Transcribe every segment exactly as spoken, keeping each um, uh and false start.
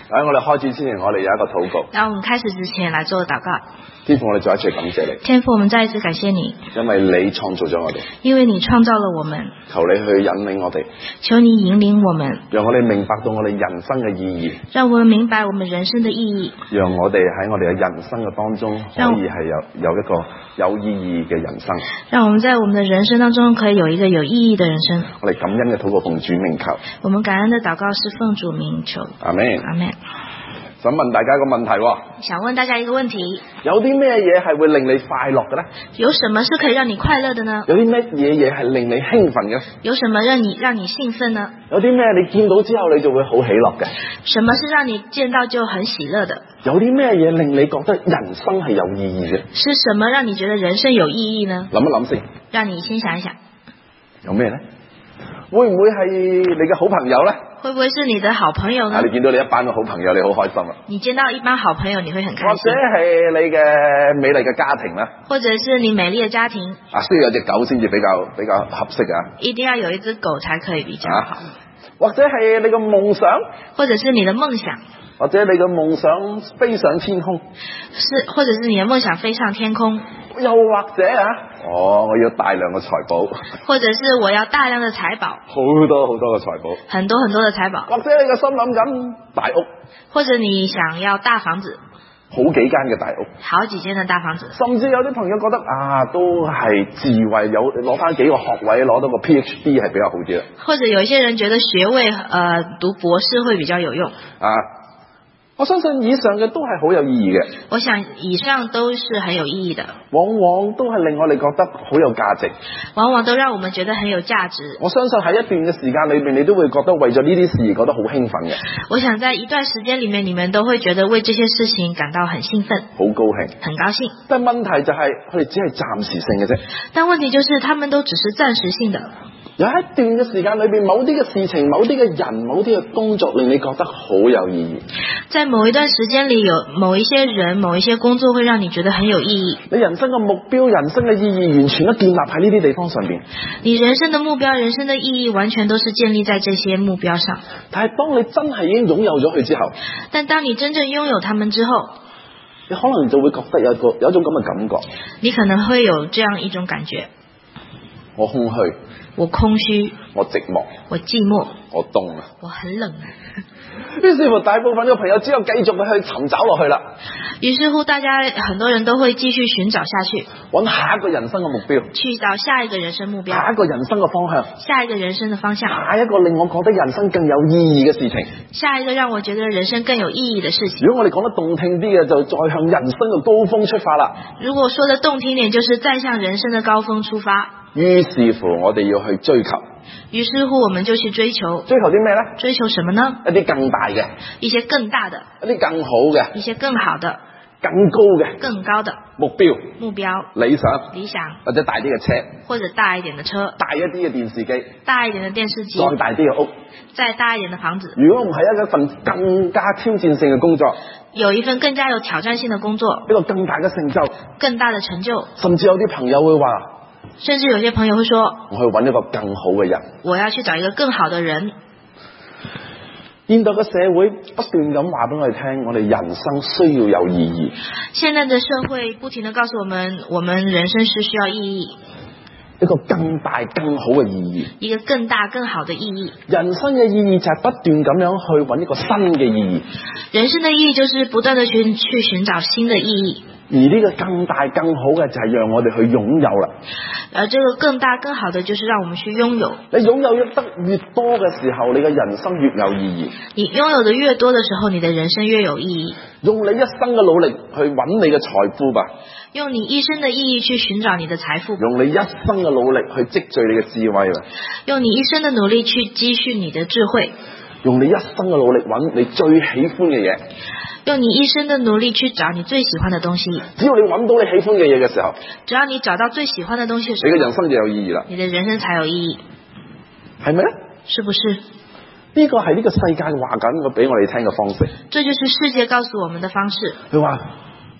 喺我哋開始之前，我哋有一個禱告。 然後我們開始之前來做禱告。 天父，我哋再一次感謝你。 天父，我們再一次感謝你， 因為你創造咗我哋。 因為你創造了我們。 求你去引領我哋。 求你引領我們， 讓我哋明白到我哋人生嘅意義。 讓我們明白我們人生的意義。 讓我哋喺我哋嘅人生嘅當中，可以係有有一個有意義嘅人生。 讓我們在我們的人生當中，可以有一個有意義的人生。 我哋感恩嘅禱告奉主名求。 我們感恩的禱告是奉主名求。 阿們。 阿們。 想問大家一個問題喎。 想問大家一個問題。 有啲咩嘢係會令你快樂嘅呢？ 有什麼是可以讓你快樂的呢？ 有啲咩嘢嘢係令你興奮嘅？ 有什麼讓你讓你興奮呢？ 有啲咩你見到之後你就會好喜樂嘅？ 什麼是讓你見到就很喜樂的？ 有啲咩嘢令你覺得人生係有意義嘅？ 是什麼讓你覺得人生有意義呢？ 諗一諗先。讓你先想一想。 有咩呢？會唔會係你嘅好朋友呢？ 會不會是你的好朋友呢？ 啊、你見到你一班嘅好朋友，你好開心啊！ 你見到一班好朋友，你會很開心。 或者係你嘅美麗嘅家庭啦， 或者是你美麗嘅家庭。 啊，需要有隻狗先至比較比較合適啊！ 一定要有一隻狗才可以比較好。啊、 或者係你嘅夢想， 或者是你的夢想， 或者你嘅夢想飛上天空， 是，或者是你的夢想飛上天空。 又或者啊，哦，我要大量嘅財寶， 或者是我要大量嘅財寶， 好多好多嘅財寶， 很多很多嘅財寶。 或者你嘅心諗緊大屋， 或者你想要大房子， 好幾間嘅大屋， 好幾間嘅大房子。 甚至有啲朋友覺得啊，都係智慧有攞翻幾個學位，攞到個 P H D 係比較好啲啦。 或者有一些人覺得學位，呃，讀博士會比較有用啊。我相信以上嘅都係好有意義嘅。 我想以上都是很有意義的。 往往都係令我哋覺得好有價值。 往往都讓我們覺得很有價值。 我相信喺一段嘅時間裏面，你都會覺得為咗呢啲事而覺得好興奮嘅。 我想在一段時間裏面，你們都會覺得為這些事情感到很興奮， 好高興， 很高興。 但問題就係佢哋只係暫時性嘅啫。 但問題就是他們都只是暫時性的。 有一段嘅時間裏邊，某啲嘅事情、某啲嘅人、某啲嘅工作令你覺得好有意義。 在某一段時間裏，有某一些人、某一些工作會讓你覺得很有意義。 你人生嘅目標、人生嘅意義，完全都建立喺呢啲地方上邊。 你人生的目標、人生的意義，完全都是建立在這些目標上。 但係當你真係已經擁有咗佢之後， 但當你真正擁有他們之後， 你可能就會覺得有個有一種咁嘅感覺。 你可能會有這樣一種感覺： 我空虛。 我空虛， 我寂寞， 我寂寞， 我凍啊， 我很冷啊。 於是乎，大部分嘅朋友只有繼續去尋找落去啦。 於是乎，大家很多人都會繼續尋找下去， 揾下一個人生嘅目標， 去找下一個人生目標， 下一個人生嘅方向， 下一個人生的方向， 下一個令我覺得人生更有意義嘅事情， 下一個讓我覺得人生更有意義的事情。 如果我哋講得動聽啲嘅，就再向人生嘅高峰出發啦。 如果說得動聽點，就是再向人生的高峰出發。 於是乎，我哋要去追求。 於是乎，我們就去追求。 追求啲咩呢？ 追求什麼呢？ 一啲更大嘅， 一些更大的， 一啲更好嘅， 一些更好的， 更高嘅， 更高的目標， 目標， 理想， 理想， 或者大啲嘅車， 或者大一點的車， 大一啲嘅電視機， 大一點的電視機， 再大啲嘅屋， 再大一點的房子。 如果唔係一份更加挑戰性嘅工作， 有一份更加有挑戰性的工作， 一個更大嘅成就， 更大的成就， 甚至有啲朋友會話， 甚至有些朋友會說， 我去揾一個更好嘅人， 我要去找一個更好的人。 現代嘅社會不斷咁話俾我哋聽，我哋人生需要有意義。 現在的社會不停地告訴我們，我們人生是需要意義， 一個更大更好嘅意義， 一個更大更好的意義。 人生嘅意義就係不斷咁樣去揾一個新嘅意義。 人生的意義就是不斷地去去尋找新的意義。 而呢個更大更好嘅就係讓我哋去擁有啦。 而這個更大更好的就是讓我們去擁有。 你擁有得越多嘅時候，你嘅人生越有意義。 你擁有的越多的時候，你的人生越有意義。 用你一生嘅努力去揾你嘅財富吧。 用你一生的意義去尋找你的財富。 用你一生嘅努力去積聚你嘅智慧吧。 用你一生的努力去積蓄你的智慧。 用你一生嘅努力揾你最喜歡嘅嘢。 用你一生的努力去找你最喜歡的東西。只要你揾到你喜歡嘅嘢嘅時候， 只要你找到最喜歡的東西嘅時候， 你嘅人生就有意義啦。 你的人生才有意義， 係咪咧？ 是不是？ 呢個係呢個世界話緊個俾我哋聽嘅方式。 這就是世界告訴我們的方式。 佢話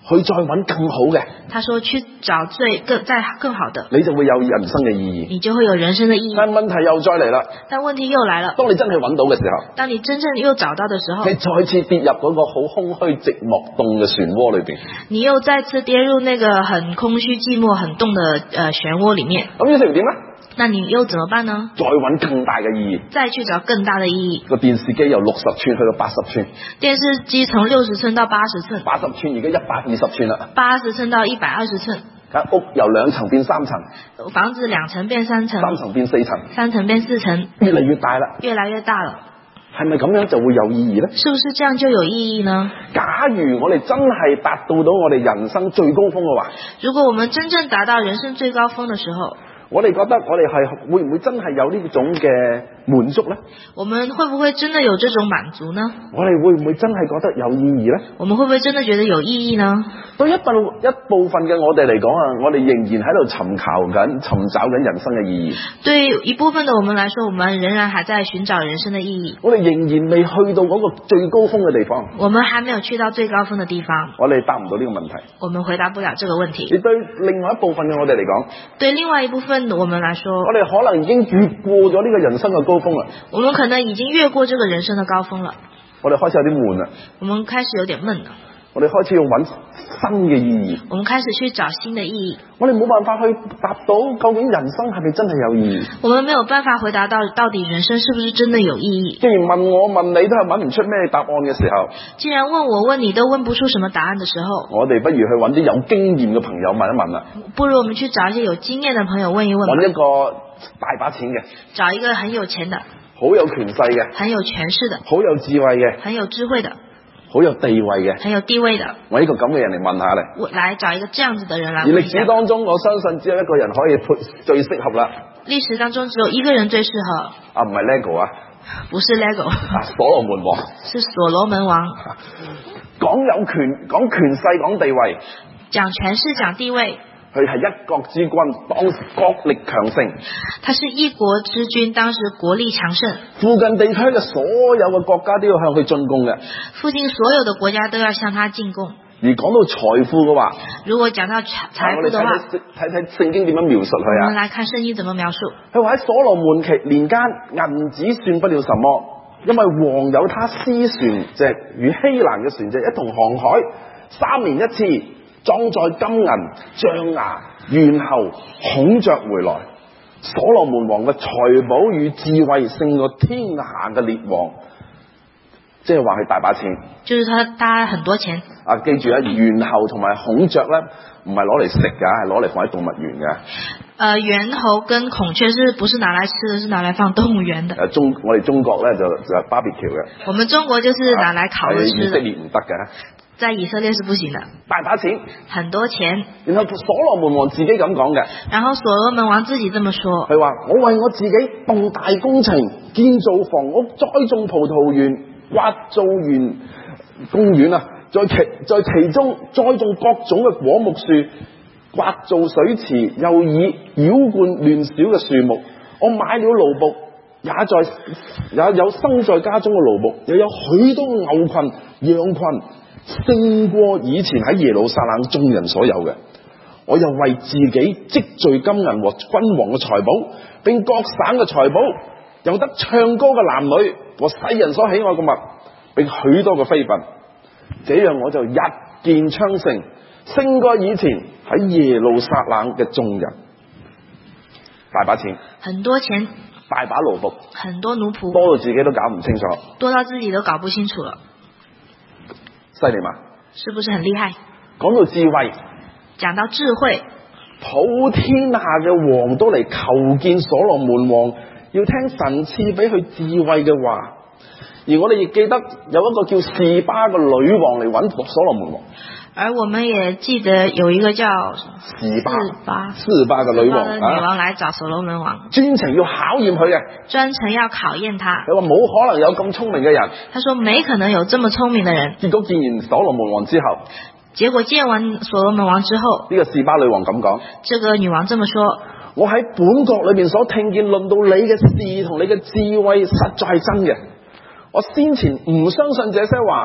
去再揾更好嘅， 他說去找最更再更好的， 你就會有人生嘅意義。 你就會有人生的意義。 但問題又再嚟啦， 但問題又來了， 當你真係揾到嘅時候， 當你真正又找到的時候， 你再次跌入嗰個好空虛、寂寞、凍嘅漩渦裏邊， 你又再次跌入那個很空虛、寂寞、很凍的呃漩渦裡面。 咁於是點咧？ 那你又怎麼辦呢？ 再揾更大嘅意義， 再去找更大的意義。 個電視機由六十寸去到八十寸， 電視機從六十寸到八十寸， 八十寸而家一百二十寸啦。 八十寸到一百二十寸， 間屋由兩層變三層， 房子兩層變三層， 三層變四層， 三層變四層， 越嚟越大啦。 越來越大了。 係咪咁樣就會有意義呢？ 是不是這樣就有意義呢？ 假如我哋真係達到到我哋人生最高峰嘅話， 如果我們真正達到人生最高峰的時候， 我哋覺得我哋係會唔會真係有呢種嘅滿足呢？ 我們會不會真的有這種滿足呢？ 我哋會唔會真係覺得有意義呢？ 我們會不會真的覺得有意義呢？ 對一部一部分嘅我哋嚟講啊，我哋仍然喺度尋求緊、尋找緊人生嘅意義。 對一部分的我們來說，我們仍然還在尋找人生的意義。 我哋仍然未去到嗰個最高峰嘅地方。 我們還沒有去到最高峰的地方。 我哋答唔到呢個問題。 我們回答不了這個問題。 而對另外一部分嘅我哋嚟講， 對另外一部分我們來說， 我哋可能已經越過咗呢個人生嘅高峰啦。 我們可能已經越過這個人生的高峰了。 我哋開始有啲悶啦。 我們開始有點悶了。 我哋開始要揾新嘅意義。 我們開始去找新的意義。 我哋冇辦法去答到究竟人生係咪真係有意義。 我們沒有辦法回答到到底人生是不是真的有意義。 既然問我問你都係揾唔出咩答案嘅時候， 既然問我問你都問不出什麼答案的時候， 我哋不如去揾啲有經驗嘅朋友問一問啦。 不如我們去找一些有經驗的朋友問一問。 揾一個大把錢嘅， 找一個很有錢的， 好有權勢嘅， 很有權勢的， 好有智慧嘅， 很有智慧的， 好有地位嘅， 很有地位的， 揾一個咁嘅人嚟問下咧。 我來找一個這樣子的人來問。 而歷史當中，我相信只有一個人可以配最適合啦。 歷史當中只有一個人最適合。 啊，唔係 Lego 啊， 不是 Lego， 啊，所羅門王， 是所羅門王。 講有權，講權勢，講地位， 講權勢，講地位。 佢係一國之君，當時國力強盛。 他是一國之君，當時國力強盛。 附近地區嘅所有嘅國家都要向佢進貢嘅。 附近所有的國家都要向他進貢。 而講到財富嘅話， 如果講到財富的話， 睇睇聖經點樣描述佢啊？ 我們來看聖經怎麼描述。 佢話喺所羅門期年間，銀子算不了什麼，因為王有他私船隻與希蘭嘅船隻一同航海，三年一次。裝載金銀、象牙、猿猴、孔雀回來。所羅門王嘅財寶與智慧勝過天下嘅列王，即係話係大把錢。 就是他他很多錢。 啊，記住啊，猿猴同埋孔雀咧，唔係攞嚟食噶，係攞嚟放喺動物園嘅。 呃，猿猴跟孔雀是不是拿來吃的？是拿來放動物園的。 誒、啊，中我哋中國咧就就 barbecue 嘅。 我們中國就是拿來烤着吃的。 以色列唔得嘅。 在以色列是不行的。 大把錢， 很多錢。 然後所羅門王自己咁講嘅。 然後所羅門王自己這麼說。 佢話：我為我自己動大工程，建造房屋，栽種葡萄園，挖造園公園啊，在其在其中栽種各種嘅果木樹，挖造水池，又以澆灌亂小嘅樹木。我買了奴僕，也在也有生在家中嘅奴僕，又有許多牛群、羊群，勝過以前喺耶路撒冷眾人所有嘅。我又為自己積聚金銀和君王嘅財寶，並各省嘅財寶，有得唱歌嘅男女和世人所喜愛嘅物，並許多嘅妃嬪。這樣我就日漸昌盛，勝過以前喺耶路撒冷嘅眾人。大把錢， 很多錢， 大把奴僕， 很多奴僕， 多到自己都搞唔清楚， 多到自己都搞不清楚了。 犀利嘛？ 是不是很厲害？ 講到智慧， 講到智慧， 普天下嘅王都嚟求見所羅門王，要聽神賜俾佢智慧嘅話。而我哋亦記得有一個叫示巴嘅女王嚟揾所羅門王。 而我們也記得有一個叫示巴示巴示巴嘅女王女王來找所羅門王， 專程要考驗佢嘅， 專程要考驗他。 佢話冇可能有咁聰明嘅人。 他說沒可能有這麼聰明的人。 結果見完所羅門王之後， 結果見完所羅門王之後， 呢個示巴女王咁講： 這個女王這麼說， 我喺本國裏面所聽見論到你嘅事同你嘅智慧，實在係真嘅。我先前唔相信這些話，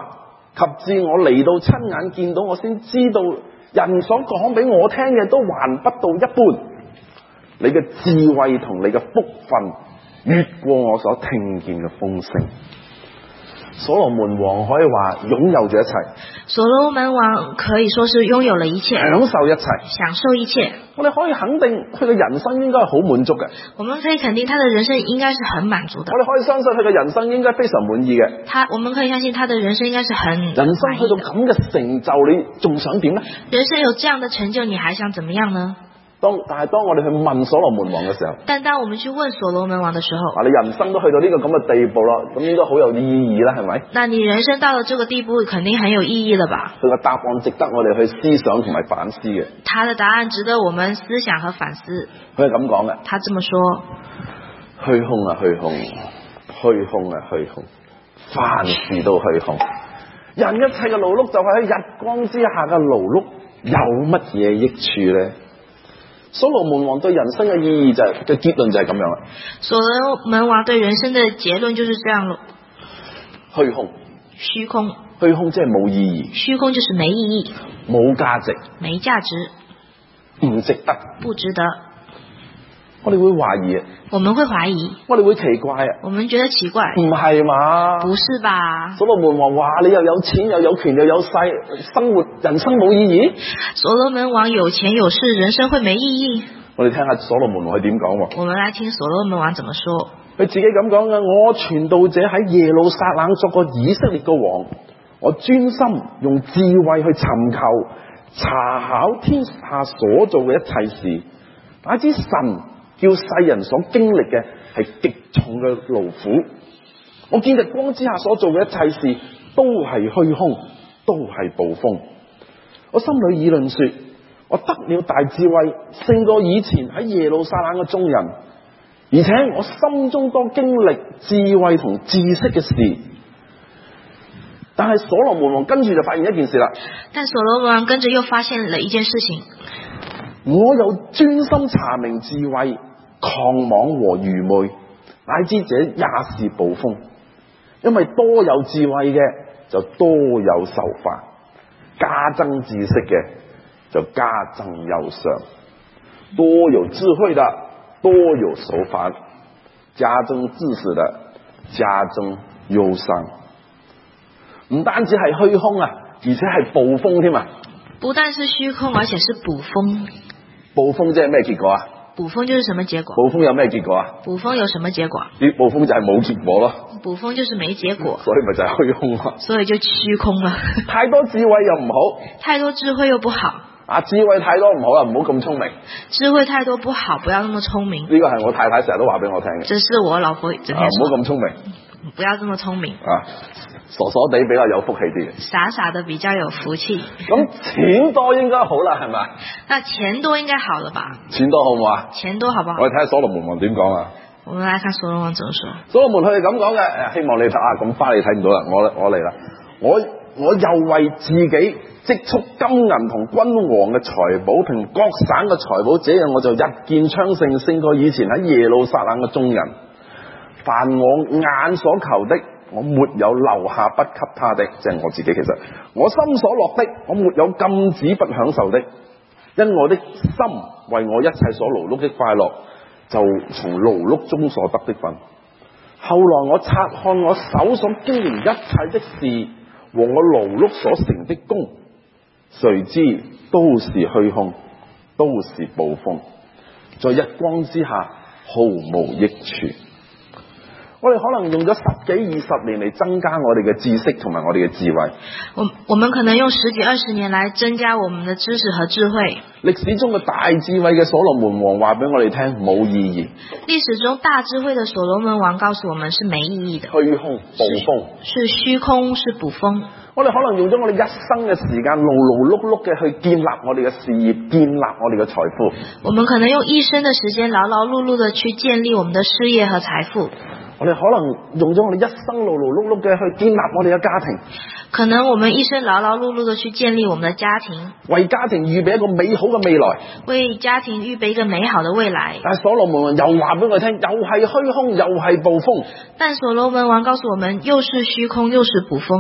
及至我嚟到親眼見到，我先知道人所講俾我聽嘅都還不到一半。你嘅智慧同你嘅福分越過我所聽見嘅風聲。所羅門王可以話擁有咗一切， 所羅門王可以說是擁有了一切， 享受一切， 享受一切。 我哋可以肯定佢嘅人生應該係好滿足嘅。 我們可以肯定他的人生應該是很滿足的。 我哋可以相信佢嘅人生應該非常滿意嘅。 他，我們可以相信他的人生應該是很滿意的。 人生去到咁嘅成就，你仲想點呢？ 人生有這樣的成就，你還想怎麼樣呢？ 當但係當我哋去問所羅門王嘅時候， 但當我們去問所羅門王的時候， 啊，你人生都去到呢個咁嘅地步咯，咁應該好有意義啦，係咪？ 那你人生到了這個地步，肯定很有意義了吧？ 佢嘅答案值得我哋去思想同埋反思嘅。 他的答案值得我們思想和反思。 佢係咁講嘅， 他這麼說： 虛空啊虛空，虛空啊虛空，凡事都虛空。人一切嘅勞碌就係喺日光之下嘅勞碌，有乜嘢益處呢？所羅門王對人生嘅意義就係、是、嘅結論就係咁樣啦。 所羅門王對人生的結論就是這樣咯。 虛空， 虛空， 虛空即係冇意義。 虛空就是沒意義， 冇價值， 沒價值， 唔值得， 不值得。 我哋會懷疑， 我們會懷疑， 我哋會奇怪啊！ 我們覺得奇怪， 唔係嘛？ 不是吧？ 所羅門王話你又有錢又有權又有勢，生活人生冇意義。 所羅門王有錢有勢，人生會沒意義。 我哋聽下所羅門王係點講。 我們來聽所羅門王怎麼說。 佢自己咁講嘅：我傳道者喺耶路撒冷作過以色列嘅王，我專心用智慧去尋求查考天下所做嘅一切事，乃知神叫世人所經歷嘅係極重嘅勞苦。我見日光之下所做嘅一切事都係虛空，都係暴風。我心裏議論說，我得了大智慧，勝過以前喺耶路撒冷嘅眾人，而且我心中多經歷智慧同知識嘅事。但係所羅門王跟住就發現一件事啦。 但所羅門王跟着又發現了一件事情。 我有專心查明智慧、狂妄和愚昧，乃知這也是暴風。因為多有智慧嘅就多有愁煩，加增知識嘅就加增憂傷。多有智慧的多有愁煩，加增知識的加增憂傷。唔單止係虛空啊，而且係暴風添啊！ 不但是虛空，而且是暴風。 暴風即係咩結果啊？ 暴風就是什麼結果？ 暴風有咩結果啊？ 暴風有什麼結果？ 啲暴風就係冇結果咯。 暴風就是沒結果， 所以咪就係虛空咯。 所以就虛空了。 太多智慧又唔好， 太多智慧又不好。 啊，智慧太多唔好啦，唔好咁聰明。 智慧太多不好，不要那麼聰明。 呢個係我太太成日都話俾我聽嘅。 這是我老婆整天說。 唔好咁聰明。 不要這麼聰明。 啊，傻傻地比較有福氣啲嘅。 傻傻的比較有福氣。 咁錢多應該好啦，係咪？ 那錢多應該好了吧？ 錢多好唔好啊？ 錢多好不好？ 我哋睇下所羅門王點講啊。 我們來看所羅門怎麼說。 所羅門佢係咁講嘅，希望你睇啊，咁花你睇唔到啦，我我嚟啦，我我又為自己積蓄金銀同君王嘅財寶，同各省嘅財寶，這樣我就日見昌盛，勝過以前喺耶路撒冷嘅眾人。凡我眼所求的，我沒有留下不給他的，即係我自己。其實我心所樂的，我沒有禁止不享受的，因我的心為我一切所勞碌的快樂，就從勞碌中所得的分。後來我察看我手所經營一切的事和我勞碌所成的功，誰知都是虛空，都是暴風，在日光之下毫無益處。我哋可能用咗十幾二十年嚟增加我哋嘅知識同埋我哋嘅智慧。 我我們可能用十幾二十年來增加我們的知識和智慧。 歷史中嘅大智慧嘅所羅門王話俾我哋聽，冇意義。 歷史中大智慧嘅所羅門王告訴我們是沒意義的。 虛空暴風， 是虛空，是暴風。 我哋可能用咗我哋一生嘅時間，勞勞碌碌嘅去建立我哋嘅事業，建立我哋嘅財富。 我們可能用一生嘅時間，勞勞碌碌的去建立我們的事業和財富。 我哋可能用咗我哋一生勞勞碌碌嘅去建立我哋嘅家庭， 可能我們一生勞勞碌碌的去建立我們的家庭， 為家庭預備一個美好嘅未來， 為家庭預備一個美好的未來。 但係所羅門王又話俾我聽，又係虛空，又係暴風。 但所羅門王告訴我們，又是虛空，又是暴風。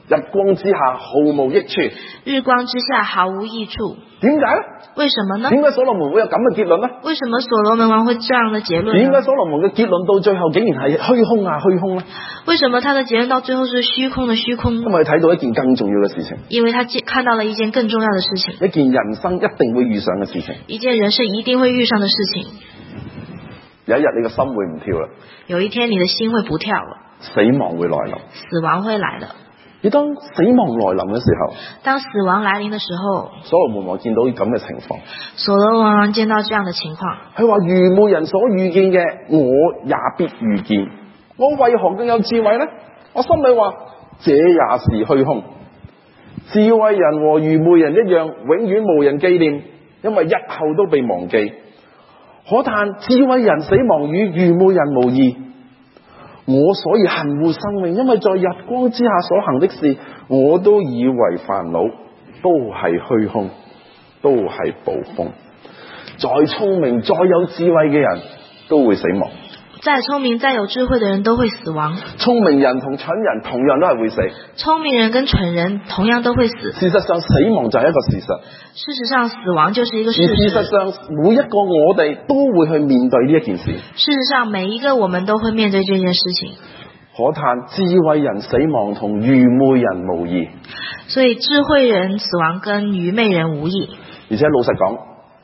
日光之下毫無益處。 日光之下毫無益處。 點解呢？ 為什麼呢？ 點解所羅門會有咁嘅結論呢？ 為什麼所羅門王會這樣的結論呢？ 點解所羅門嘅結論到最後竟然係虛空啊虛空呢？ 為什麼他的結論到最後是虛空的虛空呢？ 因為睇到一件更重要嘅事情， 因為他看到了一件更重要的事情， 一件人生一定會遇上嘅事情， 一件人生一定會遇上的事情。 有一日你嘅心會唔跳啦， 有一天你的心會不跳了， 死亡會來臨， 死亡會來了。 而當死亡來臨嘅時候， 當死亡來臨的時候， 所羅門王見到咁嘅情況， 所羅門王見到這樣的情況， 佢話愚昧人所遇見嘅，我也必遇見。我為何更有智慧呢？我心裏話，這也是虛空。智慧人和愚昧人一樣，永遠無人紀念，因為日後都被忘記。可嘆智慧人死亡與愚昧人無異。我所以恨惡生命，因為在日光之下所行的事，我都以為煩惱，都係虛空，都係捕風。再聰明再有智慧嘅人都會死亡， 再聰明再有智慧的人都會死亡。 聰明人同蠢人同樣都係會死。 聰明人跟蠢人同樣都會死。 事實上，死亡就係一個事實。 事實上，死亡就是一個事實。 而事實上，每一個我哋都會去面對呢一件事。 事實上，每一個我們都會面對這件事情。 可嘆智慧人死亡同愚昧人無異。 所以智慧人死亡跟愚昧人無異。 而且老實講，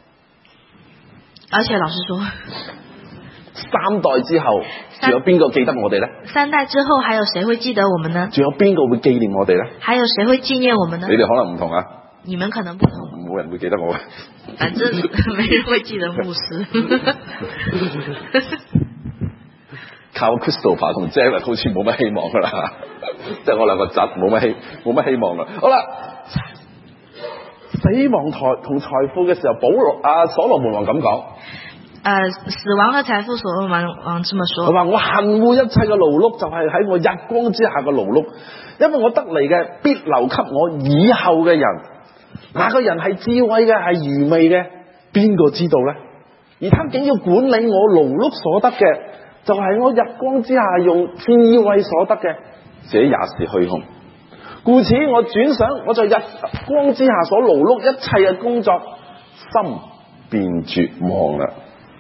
而且老實說， 三代之後仲有邊個記得我哋呢？ 三代之後還有誰會記得我們呢？ 仲有邊個會紀念我哋呢？ 還有誰會紀念我們呢？ 你哋可能唔同啊。 你們可能不同。 冇人會記得我。 反正沒人會記得牧師。 靠 Christopher 同 Jared 好似冇乜希望噶啦，即係我兩個侄冇乜希冇乜希望啦。好啦，死亡台同財富嘅時候，保羅啊所羅門王咁講。 呃，死亡和財富，所羅門王這麼說。 佢話我恨惡一切嘅勞碌，就係喺我日光之下嘅勞碌，因為我得嚟嘅必留給我以後嘅人。哪個人係智慧嘅，係愚昧嘅，邊個知道呢？而他竟要管理我勞碌所得嘅，就係我日光之下用智慧所得嘅，這也是虛空。故此我轉想我在日光之下所勞碌一切嘅工作，心便絕望啦。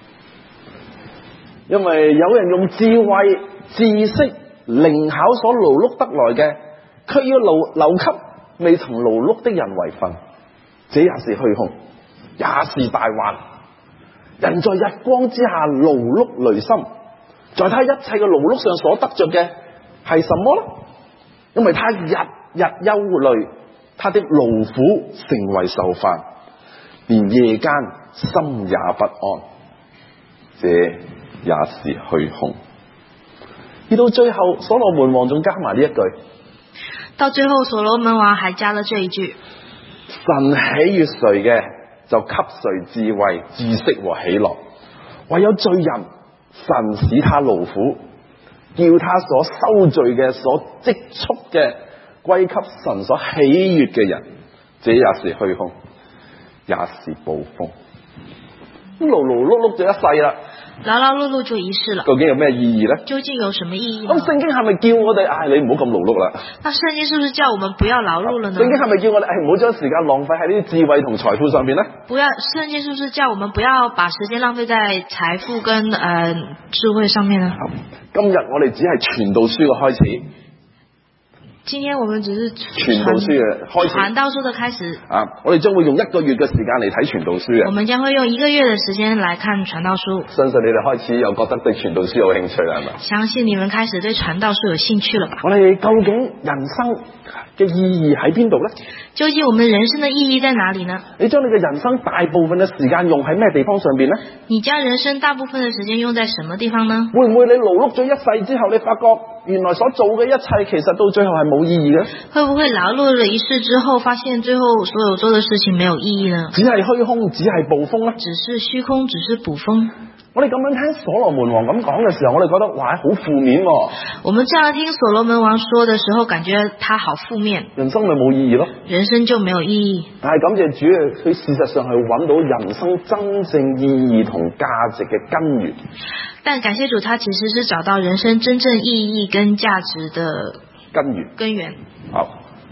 因為有人用智慧、知識、靈巧所勞碌得來嘅，卻要留留給未曾勞碌的人為分，這也是虛空，也是大患。人在日光之下勞碌累心，在他一切嘅勞碌上所得着嘅係什麼呢？因為他日日憂慮，他的勞苦成為愁煩，連夜間心也不安，這也是虛空。而到最後，所羅門王仲加埋呢一句。 到最後，所羅門王還加了這一句： 神喜悦誰嘅，就給誰智慧、知識和喜樂；唯有罪人，神使他勞苦，叫他所收聚嘅、所積蓄嘅，歸給神所喜悦嘅人，這也是虛空，也是捕風。咁勞勞碌碌咗一世啦。 勞勞碌碌就一世了， 究竟有咩意義呢？ 究竟有什麼意義呢？ 咁聖經係咪叫我哋，唉，你唔好咁勞碌啦？ 那聖經是不是叫我們不要勞碌了呢？ 聖經係咪叫我哋，唉，唔好將時間浪費喺呢啲智慧同財富上邊呢？ 不要，聖經是不是叫我們不要把時間浪費在財富跟呃智慧上面呢？ 今日我哋只係傳道書嘅開始。 今天我們只是傳道書嘅開始， 傳道書的開始啊！我哋將會用一個月嘅時間嚟睇傳道書嘅。 我們將會用一個月的時間來看傳道書。 相信你哋開始又覺得對傳道書有興趣啦，係咪？ 相信你們開始對傳道書有興趣了吧？ 我哋究竟人生嘅意義喺邊度呢？ 究竟我們人生的意義在哪裡呢？ 你將你嘅人生大部分嘅時間用喺咩地方上邊呢？ 你將人生大部分的時間用在什麼地方呢？ 會唔會你勞碌咗一世之後，你發覺原來所做嘅一切其實到最後係冇意義嘅？ 會不會勞碌了一世之後，發現最後所有做的事情沒有意義呢？ 只係虛空，只係捕風呢？ 只是虛空，只是捕風。 我哋咁樣聽所羅門王咁講嘅時候，我哋覺得哇，好負面喎。 我們這樣聽所羅門王說的時候，感覺他好負面。 人生咪冇意義咯？ 人生就沒有意義。 但係感謝主，佢事實上係揾到人生真正意義同價值嘅根源。 但感謝主，他其實是找到人生真正意義跟價值的根源。 根源。 好，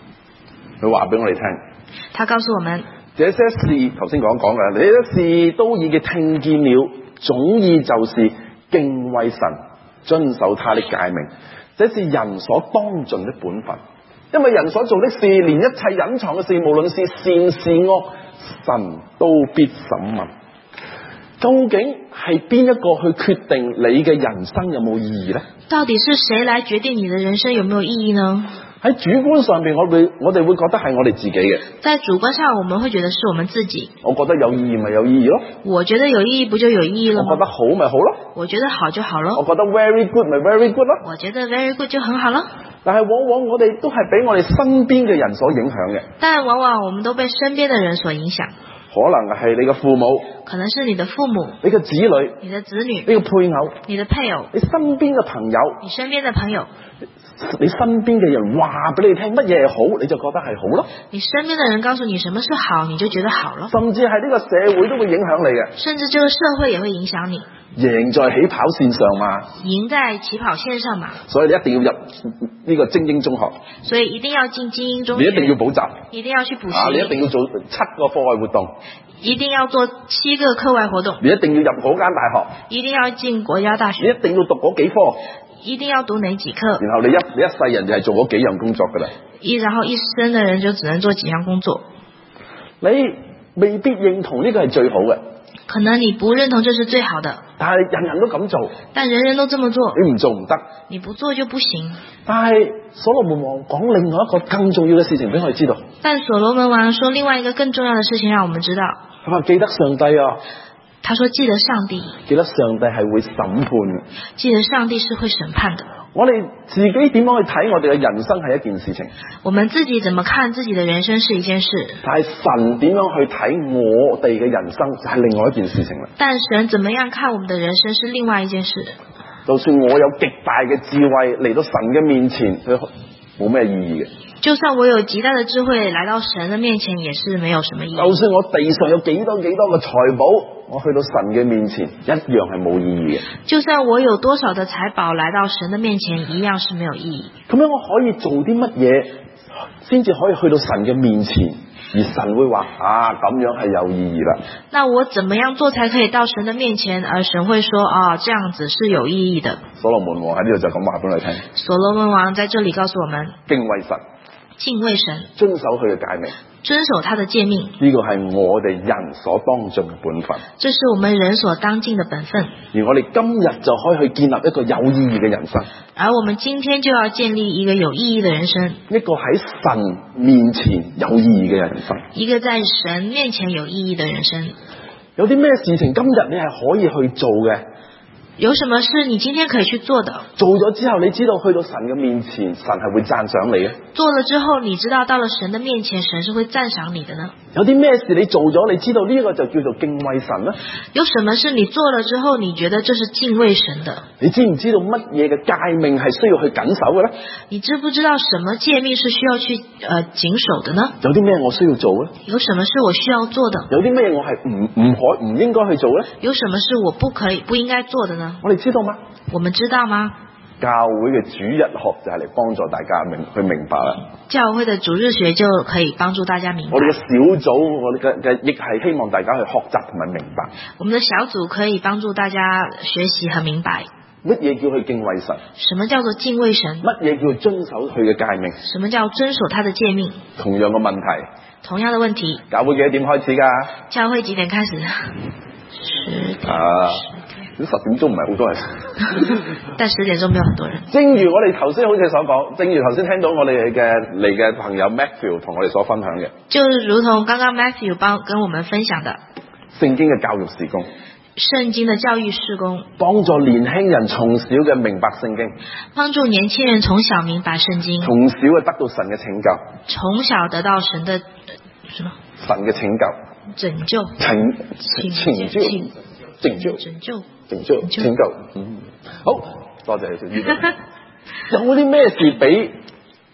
佢話俾我哋聽， 他告訴我們， 這些事頭先講講嘅，這些事都已經聽見了，總意就是敬畏神，遵守他的誡命，這是人所當盡的本分。因為人所做的事，連一切隱藏嘅事，無論是善是惡，神都必審問。究竟係邊一個去決定你嘅人生有冇意義呢？ 到底是誰來決定你的人生有沒有意義呢？ 喺主觀上面，我會我哋會覺得係我哋自己嘅。 在主觀上，我們會覺得是我們自己。 我覺得有意義咪有意義咯。 我覺得有意義不就有意義了嗎？ 我覺得好咪好咯。 我覺得好就好咯。 我覺得 very good 咪 very good 咯。 我覺得 very good 就很好了。 但係往往我哋都係俾我哋身邊嘅人所影響嘅。 但往往我們都被身邊的人所影響。 可能係你嘅父母， 可能是你的父母， 你嘅子女， 你的子女， 你嘅配偶， 你的配偶， 你身邊嘅朋友， 你身邊的朋友， 你身邊嘅人話俾你聽乜嘢係好，你就覺得係好咯。 你身邊的人告訴你什麼是好，你就覺得好了。 甚至係呢個社會都會影響你嘅。 甚至這個社會也會影響你。 贏在起跑線上嘛。 贏在起跑線上嘛。 所以你一定要入呢個精英中學。所以一定要進精英中學。 你一定要補習。 一定要去補習。 啊，你一定要做七個課外活動。 一定要做七個課外活動。 你一定要入嗰間大學。 一定要進國家大學。 你一定要讀嗰幾科。 一定要讀哪幾科？ 然後你一你一世人就係做嗰幾樣工作噶啦。 一然後一生的人就只能做幾樣工作。 你未必認同呢個係最好嘅。 可能你不認同這是最好的。 但係人人都咁做。 但人人都這麼做。 你唔做唔得。 你不做就不行。 但係所羅門王講另外一個更重要嘅事情俾我哋知道。 但所羅門王說另外一個更重要的事情讓我們知道。 佢話記得上帝啊。 他說記得上帝。 記得上帝係會審判嘅。 記得上帝是會審判的。 我哋自己點樣去睇我哋嘅人生係一件事情。 我們自己怎麼看自己的人生是一件事。 但係神點樣去睇我哋嘅人生就係另外一件事情啦。 但神怎麼樣看我們的人生是另外一件事。 就算我有極大嘅智慧嚟到神嘅面前，佢冇咩意義嘅。 就算我有極大的智慧來到神的面前，也是沒有什麼意義。 就算我地上有幾多幾多嘅財寶，我去到神嘅面前，一樣係冇意義嘅。 就算我有多少的財寶來到神的面前，一樣是沒有意義。 咁樣我可以做啲乜嘢，先至可以去到神嘅面前，而神會話啊，咁樣係有意義啦。 那我怎麼樣做才可以到神的面前，而神會說啊，這樣子是有意義的。 所羅門王喺呢度就咁話俾你聽。 所羅門王在這裡告訴我們， 敬畏神。 敬畏神， 遵守佢嘅誡命， 遵守他的誡命， 呢個係我哋人所當盡嘅本分。 這是我們人所當盡的本分。 而我哋今日就可以去建立一個有意義嘅人生。 而我們今天就要建立一個有意義的人生， 一個喺神面前有意義嘅人生， 一個在神面前有意義的人生。 有啲咩事情今日你係可以去做嘅？ 有什麼事你今天可以去做的？ 做咗之後，你知道去到神嘅面前，神係會讚賞你嘅。 做了之後，你知道到了神的面前，神是會讚賞你的呢？ 有啲咩事你做咗，你知道呢個就叫做敬畏神呢？ 有什麼事你做了之後，你覺得這是敬畏神的？ 你知唔知道乜嘢嘅誡命係需要去謹守嘅呢？ 你知不知道什麼誡命是需要去呃謹守的呢？ 有啲咩我需要做呢？ 有什麼是我需要做的？ 有啲咩我係唔唔可唔應該去做呢？ 有什麼是我不可以不應該做的呢？ 我哋知道嗎？ 我們知道嗎？ 教會嘅主日學就係嚟幫助大家明去明白啦。 教會的主日學就可以幫助大家明白。 我哋嘅小組，我哋嘅嘅亦係希望大家去學習同埋明白。 我們的小組可以幫助大家學習和明白。 乜嘢叫去敬畏神？ 什麼叫做敬畏神？ 乜嘢叫遵守佢嘅誡命？ 什麼叫遵守他的誡命？ 同樣嘅問題。 同樣的問題。教會幾多點開始㗎？ 教會幾點開始？十點。 啊。十點鐘唔係好多人， 但十點鐘沒有很多人。 正如我哋頭先好似所講，正如頭先聽到我哋嘅嚟嘅朋友 Matthew 同我哋所分享嘅， 就如同剛剛 Matthew 幫跟我們分享的聖經嘅教育事工， 聖經的教育事工， 幫助年輕人從小嘅明白聖經， 幫助年輕人從小明白聖經， 從小嘅得到神嘅拯救， 從小得到神的什麼？ 神嘅拯救， 拯救， 拯拯救。拯救， 拯救， 拯救，拯救。嗯，好多謝你。有冇啲咩事比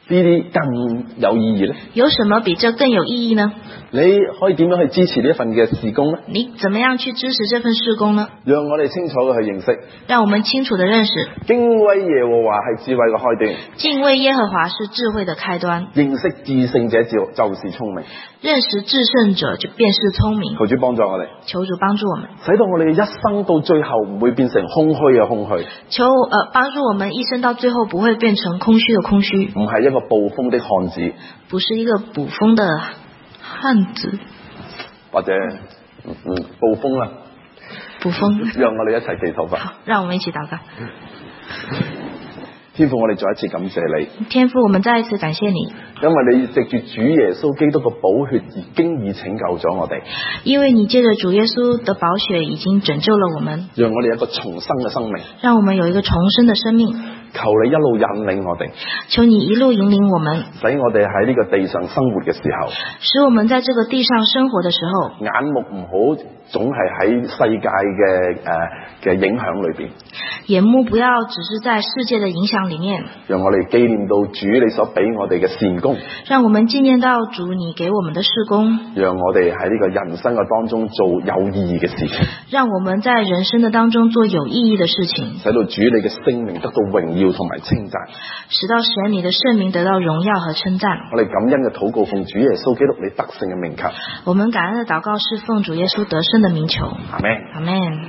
呢啲更有意義呢？ 有什麼比這更有意義呢？ 你可以點樣去支持呢一份嘅事工呢？ 你怎麼樣去支持這份事工呢？ 讓我哋清楚嘅去認識， 讓我們清楚地認識， 敬畏耶和華係智慧嘅開端， 敬畏耶和華是智慧的開端， 認識至聖者就就是聰明， 認識至聖者就便是聰明。 求主幫助我哋， 求主幫助我們， 使到我哋嘅一生到最後唔會變成空虛嘅空虛， 求呃幫助我們一生到最後不會變成空虛的空虛， 唔係一個捕風的漢子， 不是一個捕風的漢子， 或者嗯嗯捕風啦， 捕風。 讓我哋一齊祈禱吧。 好，讓我們一起禱告。 天父，我哋再一次感謝你， 天父，我們再一次感謝你， 因為你藉住主耶穌基督嘅寶血已經已拯救咗我哋， 因為你借着主耶穌的寶血已經拯救了我們， 讓我哋一個重生嘅生命， 讓我們有一個重生的生命。 求你一路引領我哋， 求你一路引領我們， 使我哋喺呢個地上生活嘅時候， 使我們在這個地上生活的時候， 眼目唔好總係喺世界嘅誒嘅影響裏邊， 眼目不要只是在世界的影響裡面， 讓我哋紀念到主你所俾我哋嘅善功， 讓我們紀念到主你給我們的事工， 讓我哋喺呢個人生嘅當中做有意義嘅事情， 讓我們在人生的當中做有意義的事情， 使到主你嘅聖名得到榮耀同埋稱讚， 使到神你的聖名得到榮耀和稱讚。 我哋感恩嘅禱告奉主耶穌基督你得勝嘅名求， 我們感恩的禱告是奉主耶穌得勝的名求。 阿們。 阿們。